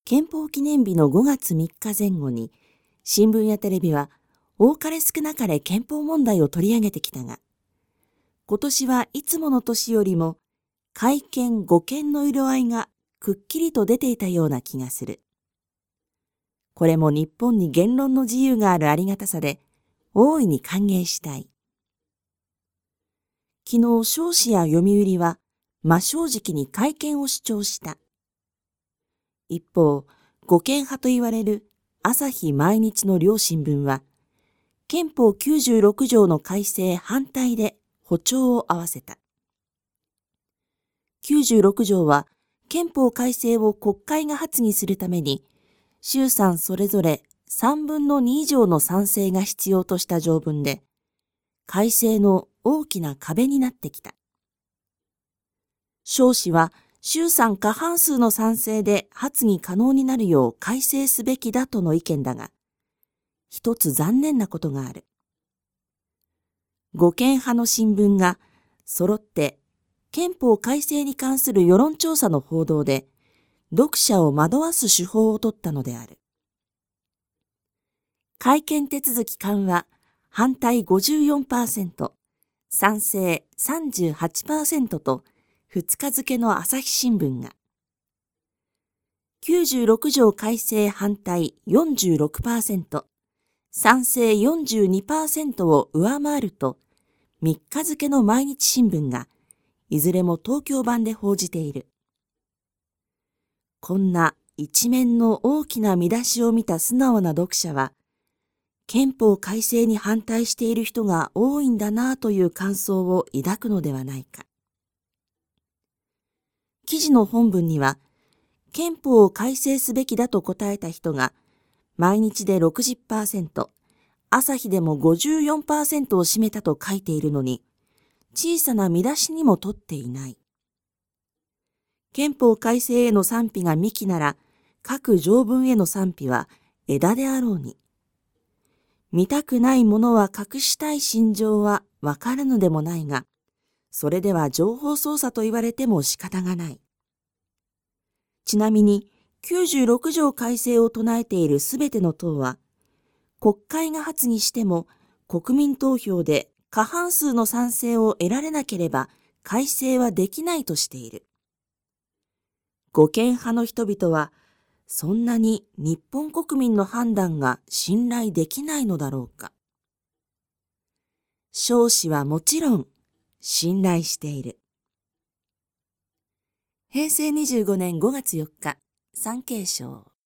憲法記念日の5月3日前後に、新聞やテレビは多かれ少なかれ憲法問題を取り上げてきたが、今年はいつもの年よりも改憲護憲の色合いがくっきりと出ていたような気がする。これも日本に言論の自由があるありがたさで、大いに歓迎したい。昨日、彰子や読売は真正直に改憲を主張した。一方、護憲派と言われる朝日毎日の両新聞は、憲法96条の改正反対で歩調を合わせた。96条は、憲法改正を国会が発議するために、衆参それぞれ3分の2以上の賛成が必要とした条文で、改正の大きな壁になってきた。彰子は、衆参過半数の賛成で発議可能になるよう改正すべきだとの意見だが、一つ残念なことがある。護憲派の新聞が揃って憲法改正に関する世論調査の報道で読者を惑わす手法を取ったのである。改憲手続き緩和、反対 54%、賛成 38% と2日付の朝日新聞が、96条改正反対 46%、賛成 42% を上回ると、3日付の毎日新聞が、いずれも東京版で報じている。こんな一面の大きな見出しを見た素直な読者は、憲法改正に反対している人が多いんだなという感想を抱くのではないか。記事の本文には、憲法を改正すべきだと答えた人が、毎日で 60%、朝日でも 54% を占めたと書いているのに、小さな見出しにも取っていない。憲法改正への賛否が幹なら、各条文への賛否は枝であろうに。見たくないものは隠したい心情はわからぬでもないが、それでは情報操作と言われても仕方がない。ちなみに、96条改正を唱えているすべての党は、国会が発議しても国民投票で過半数の賛成を得られなければ改正はできないとしている。護憲派の人々は、そんなに日本国民の判断が信頼できないのだろうか。彰子はもちろん信頼している。平成25年5月4日、産経省。